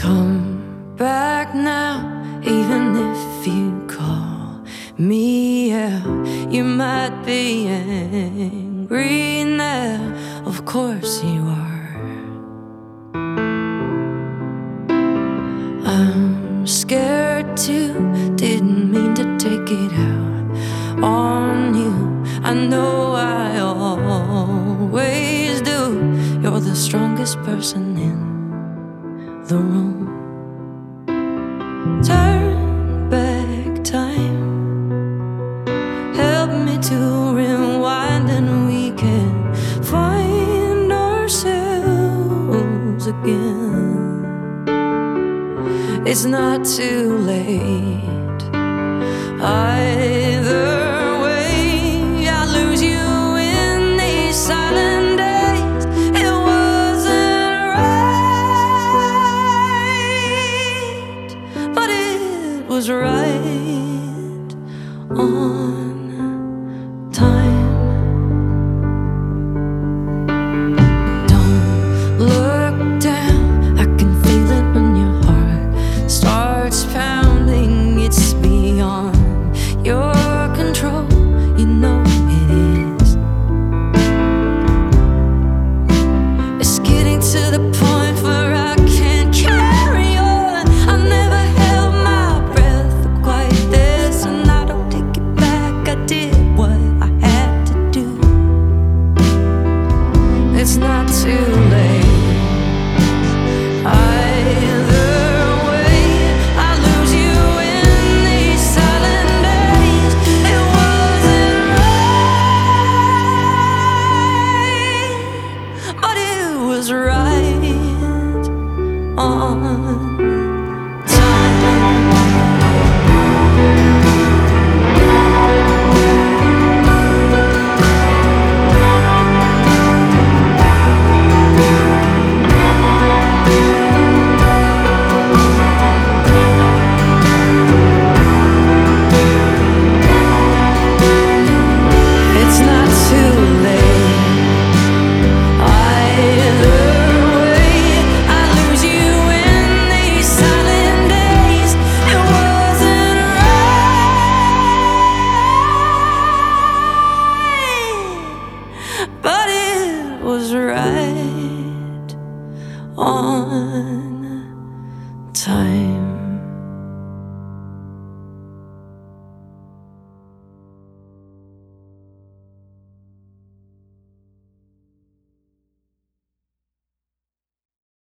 Come back now, even if you call me out. You might be angry now, of course you are. I'm scared too, didn't mean to take it out on you. I know I always do. You're the strongest person in the room. Turn back time, help me to rewind, and we can find ourselves again. It's not too late.